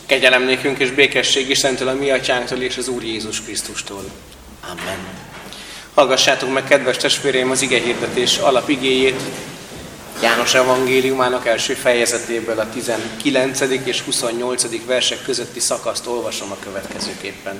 Kegyelem nékünk és békesség Istentől, a mi atyánktól és az Úr Jézus Krisztustól. Amen. Hallgassátok meg, kedves testvéreim, az igehirdetés alapigéjét. János evangéliumának első fejezetéből a 19. és 28. versek közötti szakaszt olvasom a következőképpen.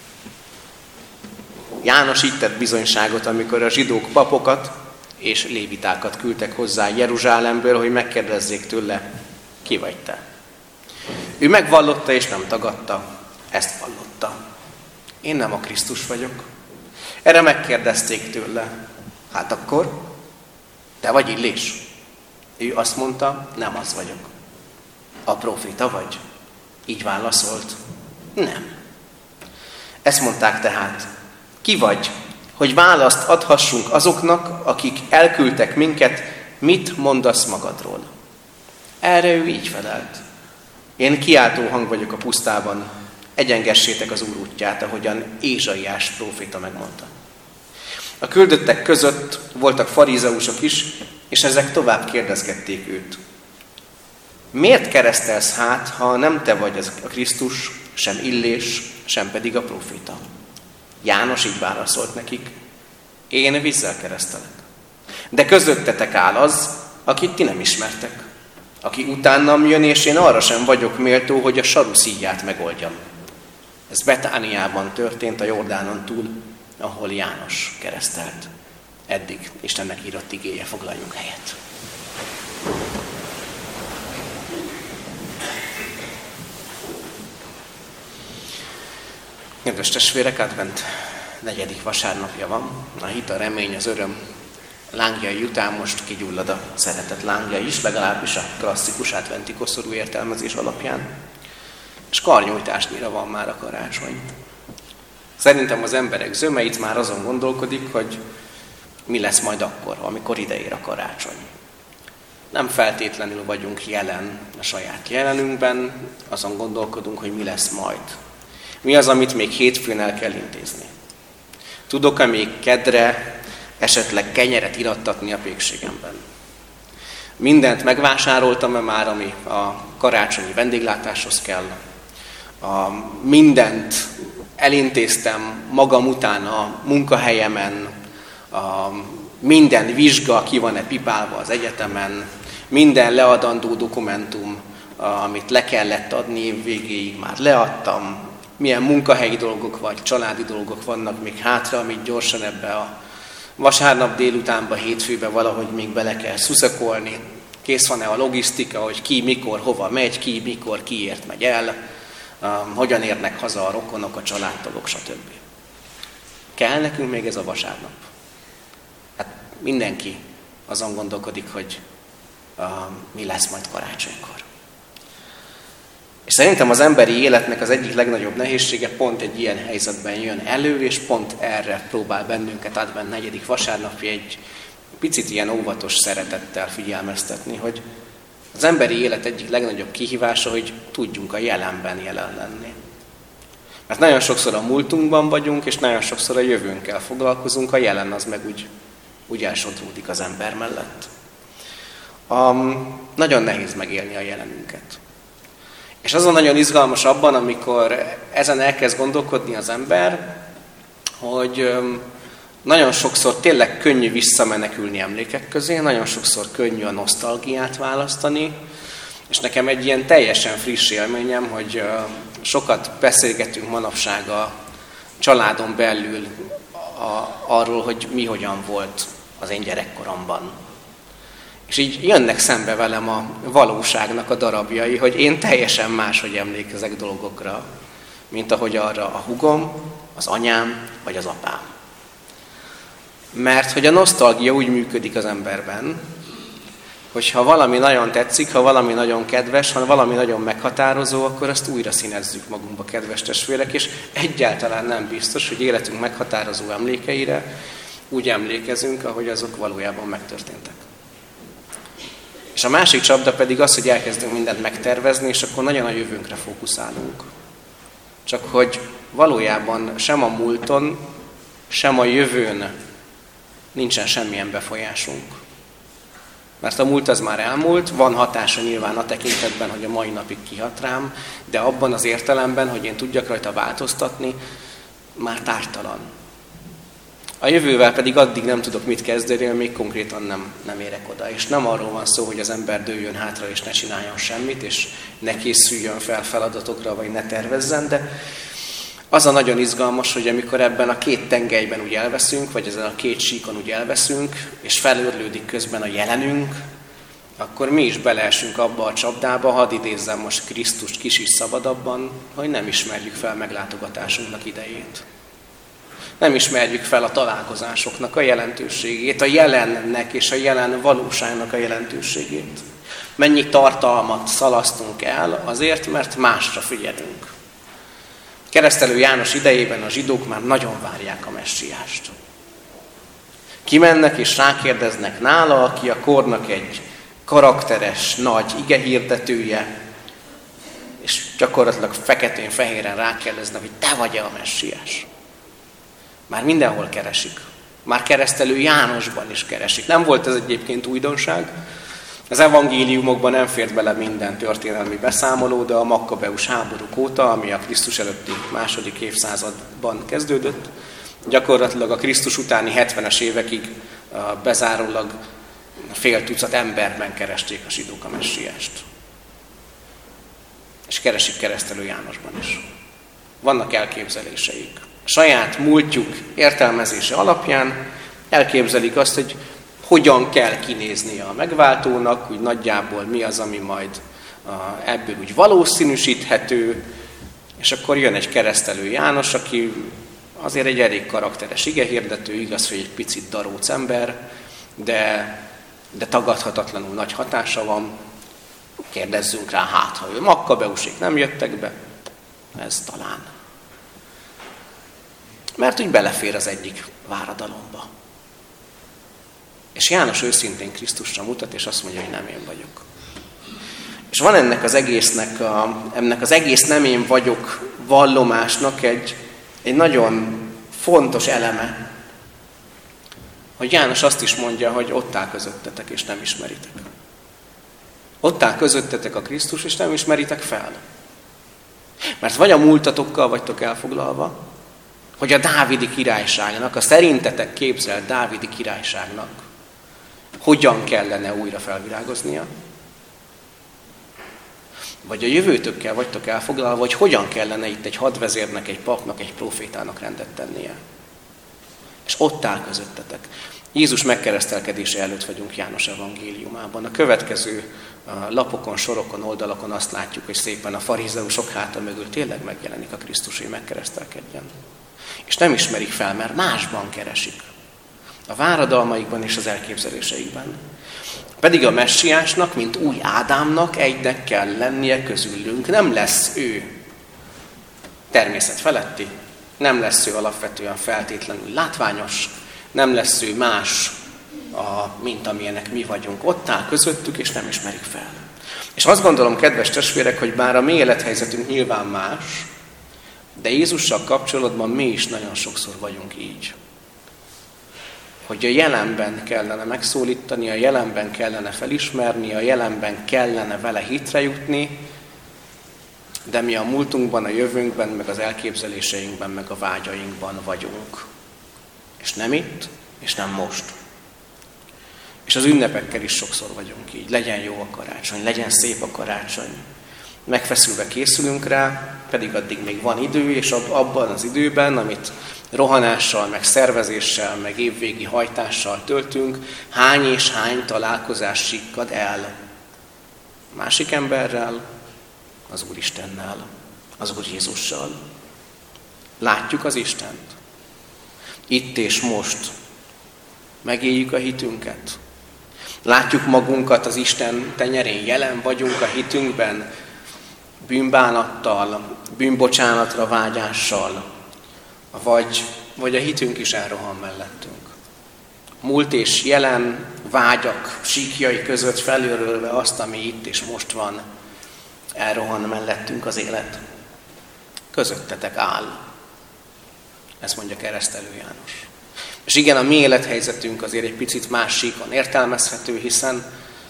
János így tett bizonyságot, amikor a zsidók papokat és lévitákat küldtek hozzá Jeruzsálemből, hogy megkérdezzék tőle, ki vagy te? Ő megvallotta és nem tagadta, ezt vallotta. Én nem a Krisztus vagyok. Erre megkérdezték tőle, hát akkor te vagy Illés? Ő azt mondta, nem az vagyok. A próféta vagy? Így válaszolt, nem. Ezt mondták tehát, ki vagy, hogy választ adhassunk azoknak, akik elküldtek minket, mit mondasz magadról? Erre ő így felelt. Én kiáltó hang vagyok a pusztában, egyengessétek az Úr útját, ahogyan Ézsaiás próféta megmondta. A küldöttek között voltak farizeusok is, és ezek tovább kérdezgették őt. Miért keresztelsz hát, ha nem te vagy a Krisztus, sem Illés, sem pedig a próféta? János így válaszolt nekik, én vízzel keresztelek. De közöttetek áll az, akit ti nem ismertek, aki utánam jön, és én arra sem vagyok méltó, hogy a saru szíját megoldjam. Ez Betániában történt a Jordánon túl, ahol János keresztelt. Eddig Istennek írott igéje, foglaljunk helyet. Kedves testvérek, advent 4. vasárnapja van. A hit, a remény, az öröm lángjai után most kigyullad a szeretet lángja is, legalábbis a klasszikus adventi koszorú értelmezés alapján. És karnyújtásnyira van már a karácsony. Szerintem az emberek zöme itt már azon gondolkodik, hogy mi lesz majd akkor, amikor ideér a karácsony. Nem feltétlenül vagyunk jelen a saját jelenünkben, azon gondolkodunk, hogy mi lesz majd. Mi az, amit még hétfőn el kell intézni? Tudok-e még kedre esetleg kenyeret irattatni a pékségemben? Mindent megvásároltam-e már, ami a karácsonyi vendéglátáshoz kell? Mindent elintéztem magam után a munkahelyemen, minden vizsga ki van-e pipálva az egyetemen, minden leadandó dokumentum, amit le kellett adni év végéig, már leadtam, milyen munkahelyi dolgok vagy családi dolgok vannak még hátra, amit gyorsan ebbe a vasárnap délutánba, hétfőbe valahogy még bele kell szuszakolni. Kész van-e a logisztika, hogy ki, mikor, hova megy, ki, mikor, kiért megy el, hogyan érnek haza a rokonok, a családtagok, stb. Kell nekünk még ez a vasárnap? Hát mindenki azon gondolkodik, hogy mi lesz majd karácsonykor. És szerintem az emberi életnek az egyik legnagyobb nehézsége pont egy ilyen helyzetben jön elő, és pont erre próbál bennünket advent 4. vasárnapja egy picit ilyen óvatos szeretettel figyelmeztetni, hogy az emberi élet egyik legnagyobb kihívása, hogy tudjunk a jelenben jelen lenni. Mert nagyon sokszor a múltunkban vagyunk, és nagyon sokszor a jövőnkkel foglalkozunk, a jelen az meg úgy elsodródik az ember mellett. Nagyon nehéz megélni a jelenünket. És azon nagyon izgalmas abban, amikor ezen elkezd gondolkodni az ember, hogy nagyon sokszor tényleg könnyű visszamenekülni emlékek közé, nagyon sokszor könnyű a nosztalgiát választani, és nekem egy ilyen teljesen friss élményem, hogy sokat beszélgetünk manapság a családon belül arról, hogy mi hogyan volt az én gyerekkoromban. És így jönnek szembe velem a valóságnak a darabjai, hogy én teljesen máshogy emlékezek dolgokra, mint ahogy arra a húgom, az anyám vagy az apám. Mert hogy a nosztalgia úgy működik az emberben, hogy ha valami nagyon tetszik, ha valami nagyon kedves, ha valami nagyon meghatározó, akkor azt újra színezzük magunkba, kedves testvérek, és egyáltalán nem biztos, hogy életünk meghatározó emlékeire úgy emlékezünk, ahogy azok valójában megtörténtek. És a másik csapda pedig az, hogy elkezdünk mindent megtervezni, és akkor nagyon a jövőnkre fókuszálunk. Csak hogy valójában sem a múlton, sem a jövőn nincsen semmilyen befolyásunk. mert a múlt az már elmúlt, van hatása nyilván a tekintetben, hogy a mai napig kihat rám, de abban az értelemben, hogy én tudjak rajta változtatni, már tártalan. A jövővel pedig addig nem tudok mit kezdeni, még konkrétan nem érek oda. És nem arról van szó, hogy az ember dőljön hátra és ne csináljon semmit, és ne készüljön fel feladatokra, vagy ne tervezzen, de az a nagyon izgalmas, hogy amikor ebben a két tengelyben úgy elveszünk, vagy ezen a két síkon úgy elveszünk, és felőrlődik közben a jelenünk, akkor mi is beleesünk abba a csapdába, hadd idézzem most Krisztust kicsit szabadabban, hogy nem ismerjük fel meglátogatásunknak idejét. Nem ismerjük fel a találkozásoknak a jelentőségét, a jelennek és a jelen valóságnak a jelentőségét. Mennyi tartalmat szalasztunk el azért, mert másra figyelünk. Keresztelő János idejében a zsidók már nagyon várják a messiást. Kimennek és rákérdeznek nála, aki a kornak egy karakteres, nagy igehirdetője, és gyakorlatilag feketén-fehéren rákérdeznek, hogy te vagy-e a messiás. Már mindenhol keresik. Már Keresztelő Jánosban is keresik. Nem volt ez egyébként újdonság. Az evangéliumokban nem fért bele minden történelmi beszámoló, de a Makkabeus háborúk óta, ami a Krisztus előtti második évszázadban kezdődött, gyakorlatilag a Krisztus utáni 70-es évekig bezárólag fél tucat emberben keresték a zsidók a messiást. És keresik Keresztelő Jánosban is. Vannak elképzeléseik. A saját múltjuk értelmezése alapján elképzelik azt, hogy hogyan kell kinéznie a megváltónak, úgy nagyjából mi az, ami majd ebből úgy valószínűsíthető, és akkor jön egy Keresztelő János, aki azért egy elég karakteres igehirdető, igaz, hogy egy picit daróc ember, de tagadhatatlanul nagy hatása van. Kérdezzünk rá, hát ha ő Makkabeusék nem jöttek be, ez talán. Mert úgy belefér az egyik váradalomba. És János őszintén Krisztusra mutat, és azt mondja, hogy nem én vagyok. És van ennek az egész nem én vagyok vallomásnak egy nagyon fontos eleme, hogy János azt is mondja, hogy ott áll közöttetek, és nem ismeritek. Ott áll közöttetek a Krisztus, és nem ismeritek fel. Mert vagy a múltatokkal vagytok elfoglalva, hogy a dávidi királyságnak, a szerintetek képzelt dávidi királyságnak hogyan kellene újra felvirágoznia, vagy a jövőtökkel vagytok elfoglalva, hogy hogyan kellene itt egy hadvezérnek, egy papnak, egy profétának rendet tennie. És ott áll közöttetek. Jézus megkeresztelkedése előtt vagyunk János evangéliumában. A következő lapokon, sorokon, oldalakon azt látjuk, hogy szépen a farizeusok háta mögül tényleg megjelenik a Krisztus, hogy megkeresztelkedjen. És nem ismerik fel, mert másban keresik. A váradalmaikban és az elképzeléseikben. Pedig a messiásnak, mint új Ádámnak egynek kell lennie közülünk. Nem lesz ő természet feletti, nem lesz ő alapvetően feltétlenül látványos, nem lesz ő más, mint amilyenek mi vagyunk. Ott áll közöttük, és nem ismerik fel. És azt gondolom, kedves testvérek, hogy bár a mi élethelyzetünk nyilván más, de Jézussal kapcsolatban mi is nagyon sokszor vagyunk így. Hogy a jelenben kellene megszólítani, a jelenben kellene felismerni, a jelenben kellene vele hitre jutni, de mi a múltunkban, a jövőnkben, meg az elképzeléseinkben, meg a vágyainkban vagyunk. És nem itt, és nem most. És az ünnepekkel is sokszor vagyunk így. Legyen jó a karácsony, legyen szép a karácsony. Megfeszülve készülünk rá, pedig addig még van idő, és abban az időben, amit rohanással, meg szervezéssel, meg évvégi hajtással töltünk, hány és hány találkozás sikkad el. Másik emberrel, az Úristennel, az Úr Jézussal. Látjuk az Istent. Itt és most megéljük a hitünket. Látjuk magunkat az Isten tenyerén, jelen vagyunk a hitünkben, bűnbánattal, bűnbocsánatra vágyással, vagy a hitünk is elrohan mellettünk. Múlt és jelen vágyak síkjai között felőrölve azt, ami itt és most van, elrohan mellettünk az élet. Közöttetek áll. Ezt mondja Keresztelő János. És igen, a mi élethelyzetünk azért egy picit más síkon értelmezhető, hiszen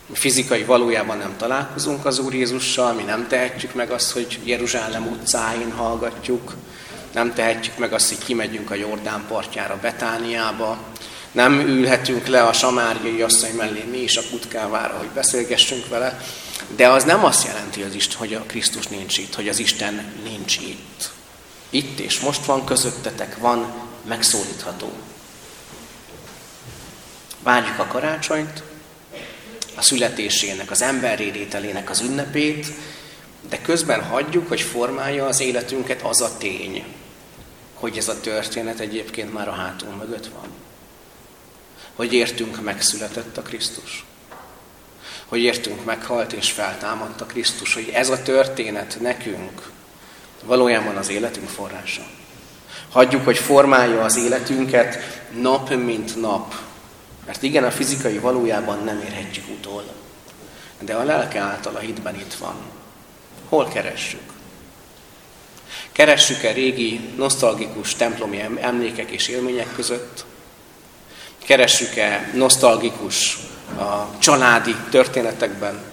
Mi fizikai valójában nem találkozunk az Úr Jézussal, mi nem tehetjük meg azt, hogy Jeruzsálem utcáin hallgatjuk, nem tehetjük meg azt, hogy kimegyünk a Jordán partjára, Betániába, nem ülhetünk le a samáriai asszony mellé mi is a putkávára, hogy beszélgessünk vele, de az nem azt jelenti, hogy a Krisztus nincs itt, hogy az Isten nincs itt. Itt és most van közöttetek, van megszólítható. Várjuk a karácsonyt, a születésének, az emberrétételének az ünnepét, de közben hagyjuk, hogy formálja az életünket az a tény, hogy ez a történet egyébként már a hátunk mögött van. Hogy értünk megszületett a Krisztus. Hogy értünk meghalt és feltámadt a Krisztus. Hogy ez a történet nekünk valójában az életünk forrása. Hagyjuk, hogy formálja az életünket nap mint nap. Mert igen, a fizikai valójában nem érhetjük utol. De a lelke által a hitben itt van. Hol keressük? Keressük-e régi, nosztalgikus templomi emlékek és élmények között? Keressük-e nosztalgikus a családi történetekben?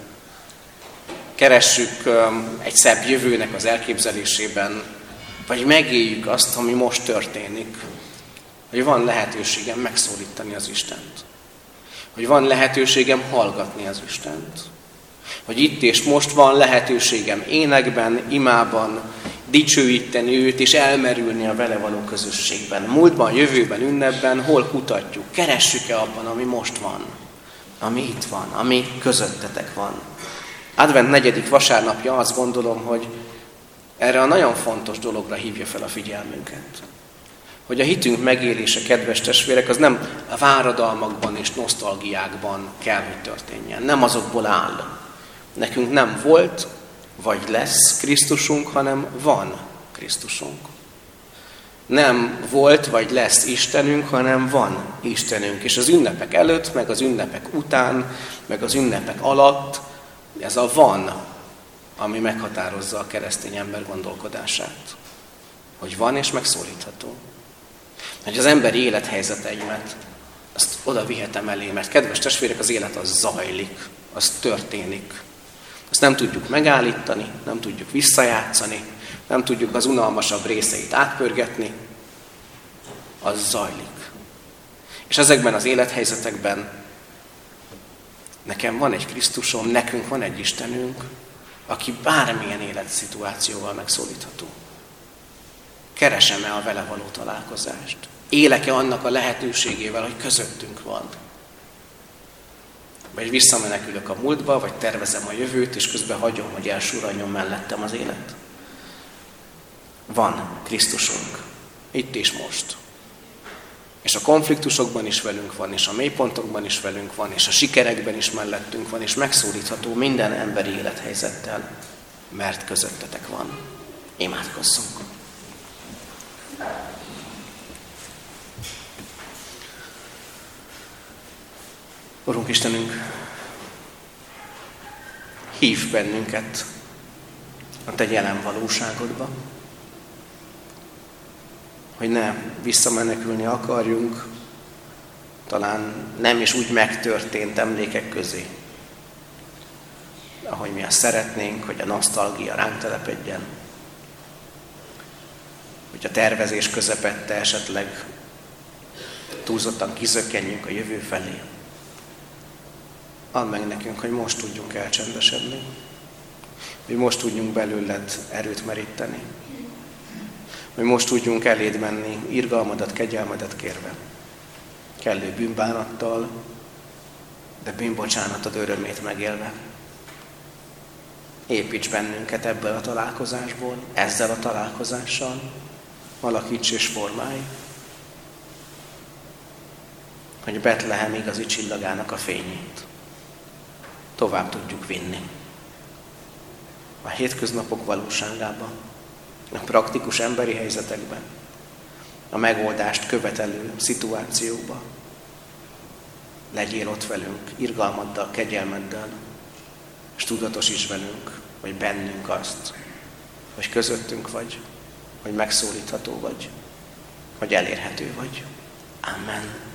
Keressük egy szebb jövőnek az elképzelésében? Vagy megéljük azt, ami most történik? Hogy van lehetőségem megszólítani az Istent. Hogy van lehetőségem hallgatni az Istent. Hogy itt és most van lehetőségem énekben, imában dicsőíteni őt és elmerülni a vele való közösségben. Múltban, jövőben, ünnepben hol kutatjuk? Keressük-e abban, ami most van? Ami itt van, ami közöttetek van. Advent 4. vasárnapja azt gondolom, hogy erre a nagyon fontos dologra hívja fel a figyelmünket. Hogy a hitünk megélése, kedves testvérek, az nem a váradalmakban és nosztalgiákban kell, hogy történjen. Nem azokból áll. Nekünk nem volt, vagy lesz Krisztusunk, hanem van Krisztusunk. Nem volt, vagy lesz Istenünk, hanem van Istenünk. És az ünnepek előtt, meg az ünnepek után, meg az ünnepek alatt, ez a van, ami meghatározza a keresztény ember gondolkodását. Hogy van és megszólítható. Hogy az emberi élethelyzeteimet, azt oda vihetem elé, mert kedves testvérek, az élet az zajlik, az történik. Azt nem tudjuk megállítani, nem tudjuk visszajátszani, nem tudjuk az unalmasabb részeit átpörgetni, az zajlik. És ezekben az élethelyzetekben nekem van egy Krisztusom, nekünk van egy Istenünk, aki bármilyen életszituációval megszólítható. Keresem-e a vele való találkozást? Élek-e annak a lehetőségével, hogy közöttünk van? Vagy visszamenekülök a múltba, vagy tervezem a jövőt, és közben hagyom, hogy elsurranjon mellettem az élet? Van Krisztusunk. Itt és most. És a konfliktusokban is velünk van, és a mélypontokban is velünk van, és a sikerekben is mellettünk van, és megszólítható minden emberi élethelyzettel, mert közöttetek van. Imádkozzunk! Urunk Istenünk, hívj bennünket a Te jelen valóságodba, hogy ne visszamenekülni akarjunk, talán nem is úgy megtörtént emlékek közé, ahogy mi azt szeretnénk, hogy a nosztalgia ránk telepedjen, hogy a tervezés közepette esetleg túlzottan kizökkenjünk a jövő felé. Add meg nekünk, hogy most tudjunk elcsendesedni, hogy most tudjunk belőled erőt meríteni, hogy most tudjunk eléd menni, irgalmadat, kegyelmedet kérve, kellő bűnbánattal, de bűnbocsánatod örömét megélve. Építs bennünket ebből a találkozásból, ezzel a találkozással, alakíts és formálj, hogy Betlehem igazi csillagának a fényét tovább tudjuk vinni a hétköznapok valóságába, a praktikus emberi helyzetekben, a megoldást követelő szituációba. Legyél ott velünk, irgalmaddal, kegyelmeddel, és tudatosíts velünk, hogy bennünk azt, hogy közöttünk vagy, hogy megszólítható vagy, hogy elérhető vagy. Amen.